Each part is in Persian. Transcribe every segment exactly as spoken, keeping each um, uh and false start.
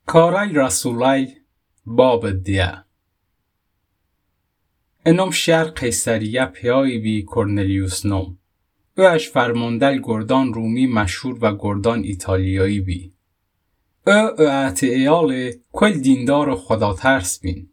کارای رسولای باب دیه. انم شهر قیصریه پیایی بی کورنلیوس نام. او اش فرماندل گردان رومی مشهور و گردان ایتالیایی بی. او او اعت ایال کل دیندار و خدا ترس بین.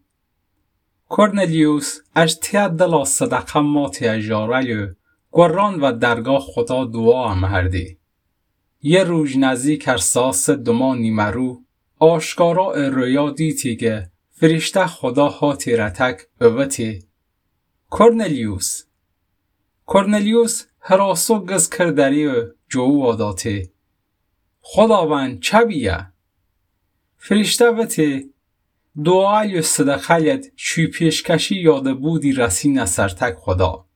کورنلیوس اش تیاد دلا صدقه ما تیجاره گران و درگاه خدا دعا هم هرده. یه روز نزدیک هر ساس دوما نیمرو آشکارا رویا دیتی که فرشته خدا هاتی رتک اوتی کورنلیوس کورنلیوس هراسو گز کردری و جو واداتی خداوند چه بیه؟ فرشته وتی دعای صدقیت چی پیشکشی یاده بودی رسین سرتک خدا.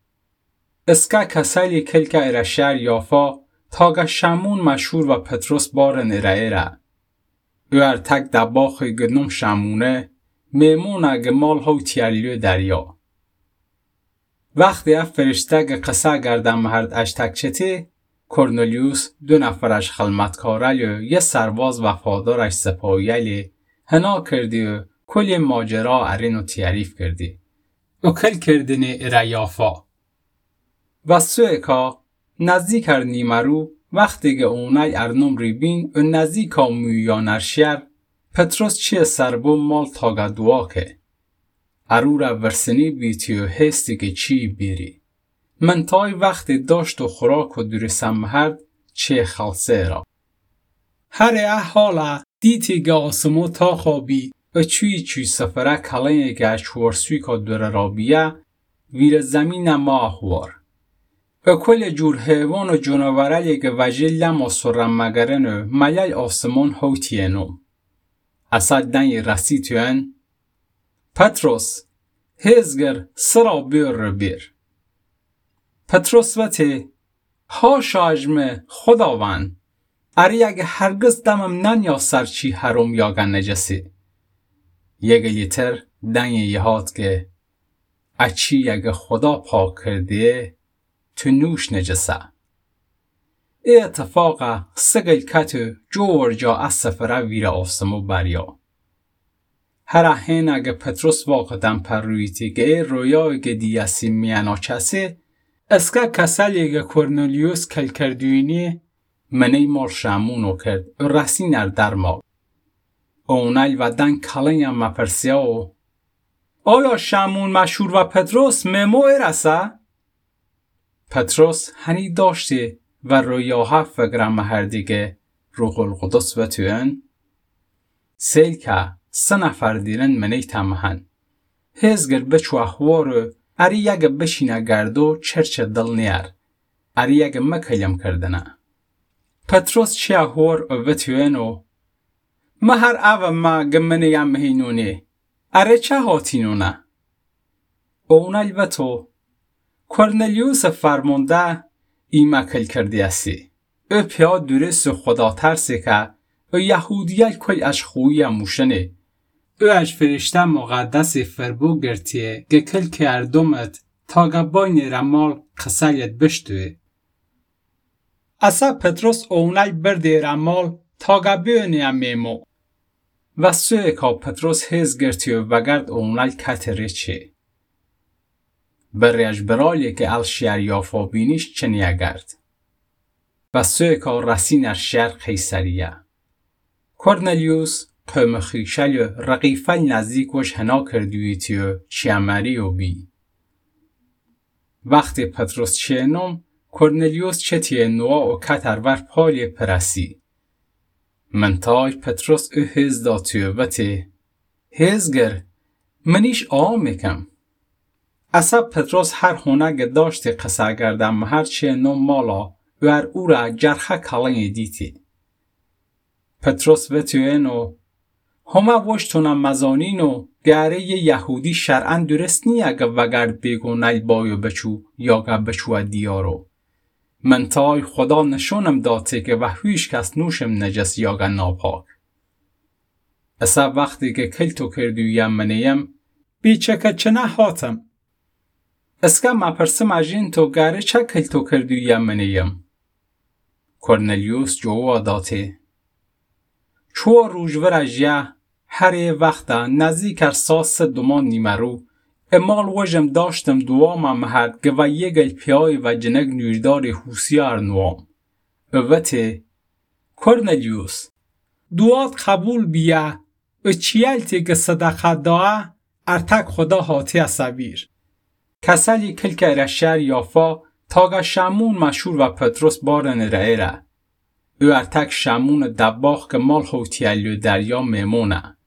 اسکا کسالی کلک ارشار یافا تاگه شمون مشهور و پتروس بارن اره او ارتک دباخ گنم شمونه میمونه گمال ها تیالیو دریا. وقتی اف فرشته گه قصه گردن مهرد اشتک چتی کورنلیوس دو نفرش خلمتکاره یه سرباز وفادارش سپاهیلی هنا کردی و کل ماجرا ارینو تعریف کردی. او کل کردنی اره یافا. و سویکا نزدیک هر نیمرو وقتی که اونای ارنم ریبین و نزدیکا مویانر شهر پتروس چیه سربو مال تاگه دعا که ارو را ورسنی بیتی و هستی که چی بیری من تای وقتی داشت و خوراک و درسم مهرد چه خلصه را هر احالا دیتی که آسمو تا خوابی و چوی چوی سفره کلنگه که چورسوی که دور را بیه ویر زمین ما احوار و کل جور حیوان و جنوارلی که وجه لما سرم مگرن و ملیل آسمان هوتیه نوم. اصد دنی رسی توین پتروس هزگر سرا بیر رو بیر. پتروس وطه هاشا اجمه خداوند اری اگه هرگز دمم ننیا سرچی حروم یاگن نجسی. یه لیتر دنی یهات که اچی اگه خدا پاک کرده تو نوش نجسه. ای اتفاقه سگل کتو جور جا از سفره ویر آسمو بریا. هر احین اگه پتروس واقعا پرویتی که ای رویای که دیاسی میانا چسی اسکا کسالی که کورنلیوس کل کردوینی منی مار شمونو کرد و رسی نر درمال. اونای ودن کلنگ مپرسیا و آیا شمون مشهور و پتروس ممو ایرسه؟ پتروس هنی داشتی و رویاها فکرم مهر دیگه روح القدس و توین سیل که سه نفر دیرن منی تمهن هزگر بچو احوارو اری یگه بشینه گردو چرچ دل نیر اری یگه مکلیم کردنه پتروس چی احوار و توینو مهر او ما گمنه یم مهینونه اری چه هاتینونه اونای و تو کورنلیوس فرمانده ایما کل کردی اسی. او پیا درست خدا ترسی که او یهودیل کل اش خویی موشنه. او اش فرشته مقدس فربو گرتیه که کل که اردومت تا گباین رمال قسلیت بشتوه. اصا پتروس اونای برده رمال تا گباین امیمو. و سوی که پتروس هز گرتیه و گرد اونای کتره چه. بریش برالی که ال شهر یافا بینیش چنیه گرد. و سوی که رسین از شهر قیصریه. کورنلیوس قوم خیشل و رقیفل نزدیک وش هنا کردویتی و چیامری و بی. وقتی پتروس چه نم کورنلیوس چتیه نوا و کتر ور پالی پرسی. منتای پتروس او هز داتیو وطه هزگر منیش آم میکم. اصلا پتروس هر هنگ داشتی قصه گردم هر چه نو مالا و هر او را جرخه کلنگ دیتی. پتروس و توینو همه وشتونم مزانینو گره یهودی شرعن درست نی اگه وگرد بگو نیل بایو بچو یا گه بچو دیارو. منتای خدا نشونم داته که وحویش کس نوشم نجس یا گه ناپاک. اصلا وقتی که کلتو کردویم منیم بیچه که چه نهاتم. اسکا مپرسم اجین تو گره چه کل تو کردویم منیم؟ کورنلیوس جواب داته چو روژورجیه هر وقت نزدیک ارساس دومان نیمرو امال وجم داشتم دوام مهد گو یگل پیای و جنگ نویردار حوسیار نوام. اوته کورنلیوس دوات قبول بیه و چیلتی که صدقه داه ارتک خدا حاتی اصابیر. کسالی کلک ارشار یافا تاگا شمون مشهور و پتروس بارن رایره. او ارتک شمون دباغ که مال حوتیلیو دریا میمونه.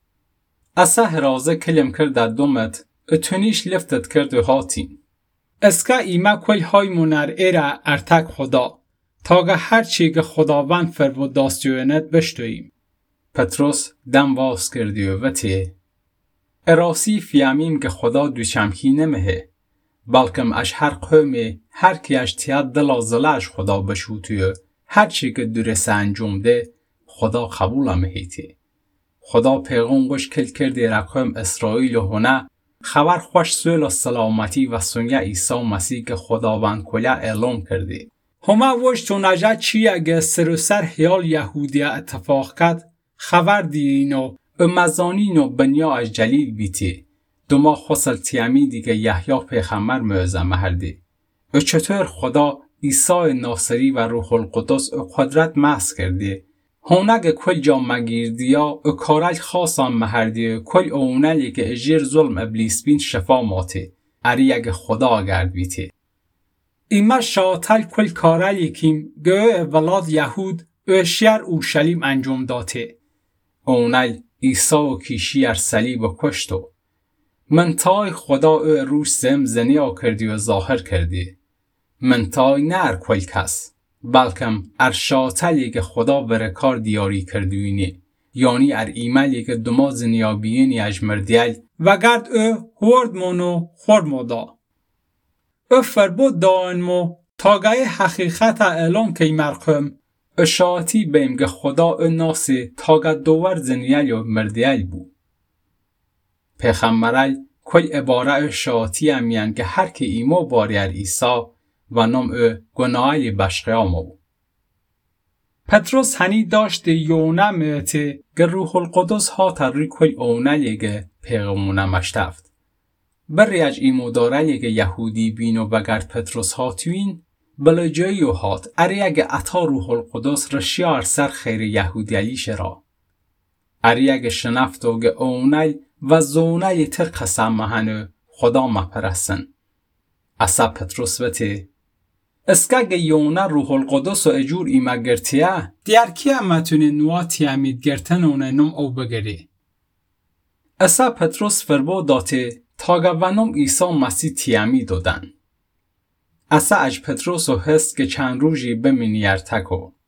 اصا هرازه کلم کرد دومت اتونیش لفتت کرد و هاتین. اسکا ایما کل های منر ایره ارتک خدا تاگا هر چی که خداوند فرو داستیوینت بشتویم. پتروس دم واس کردی و وطه اراسی فیامیم که خدا دوچمکی نمهه بلکم اش هر قومه هر کی اش تیاد دلا زلاش خدا بشوتیو هر چی که درست انجام ده خدا قبولم هیتی. خدا پیغام گوش کل کرده رقم اسرائیل و هنه خبر خوش سویل و سلامتی و سنیا عیسی مسیح که خداوند کلا اعلام کرده. همه وش تو نجات چی اگه سر و سر حیال یهودی اتفاق کد خبر دیرینو و مزانینو بنیا از جلیل بیتی دوما خسل تیامی دیگه یحیی پیغمبر موعظه مهرده و چطور خدا عیسی ناصری و روح القدس و قدرت محض کرده هونگ کل جا مگیردیا و کارل خاصان مهرده کل اونلی که اجیر ظلم ابلیس بین شفا ماته اری اگه خدا گرد بیته. ایما شاتل کل کارلی کیم گوه ولاد یهود و شیر اورشلیم انجام داته. اونل عیسی و کیشی ار صلیب و کشتو. منتای خدا او روش سم زنیا کردی و ظاهر کردی. منتای نه ار کل کس. بلکم ار شاتلی که خدا برکار دیاری کردوینه. یعنی ار ایمالی که دما زنیابینی اجمردیل و گرد او هورد مونو خورد مودا. او فربود دانمو تاگه حقیقت اعلام که مرقم اشاعتی بیم که خدا او ناسی تاگه دوور زنیل و مردیل بو. پیغمبرل کل عباره اشاعتی همیان که هر که ایمو باری ار عیسی و نام او گناهی بشقیامو بو. پتروس هنی داشت یونه میته که روح القدس ها تری کل اونلی که پیغمونه مشتفت. بری اج ایمو دارلی که یهودی بینو بگرد پتروس ها توین بلا جاییو هات اری اگه عطا روح القدس رشیار سر خیر یهودیلی شرا. اری اگه شنفتو که اونل و زونل تر قسم مهنو خدا مپرسن. اصا پتروس وته اسکه یونه روح القدس و اجور ایمه گرتیه دیار کی امتونه نواتی امید گرتن اونه نم او بگری. اصا پتروس فربو داته تاگه و نم عیسی مسیح تیامی دادن. اصا اج پتروس و هست که چند روژی بمینی ارتکو.